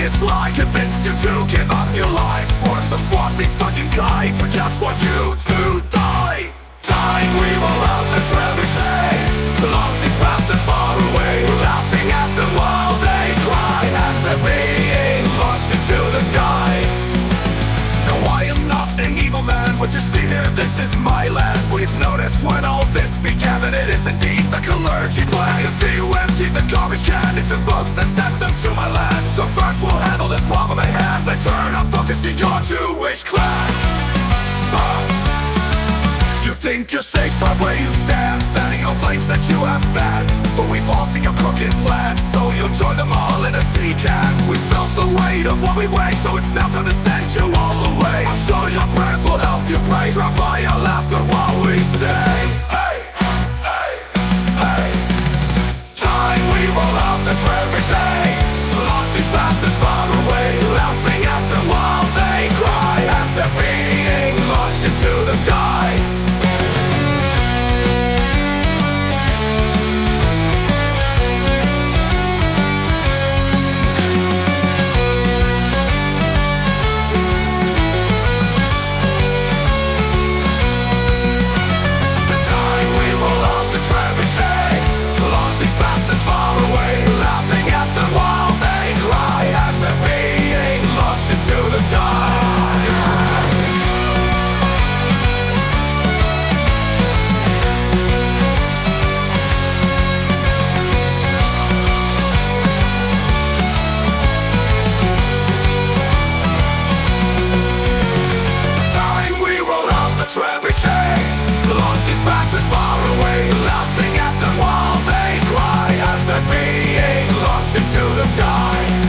this lie convince you to give up your lives for some swampy fucking guys who just want you to die. Time we will have the trebuchet, belongs these bastards far away, laughing at them while they cry as they're being launched into the sky. Now I am not an evil man, what you see here, this is my land. We've noticed when all this began that it is indeed the clergy plan. I can see you empty the garbage can into boats and send them to my land. So first we'll handle this problem at hand, then turn our focus to your Jewish clan. You think you're safe from where you stand, fanning your flames that you have fanned, but we've all seen your crooked plans, so you'll join them all in a city can. We felt the weight of what we weigh, so it's now time to send you all away. I'm sure your prayers will help you pray, drop by your laughter while we say, hey, hey, hey. Time we roll out the trebuchet, launch these bastards far away, laughing at them while they cry as they're being launched into the sky. Launch these bastards far away, laughing at them while they cry as they're being launched into the sky.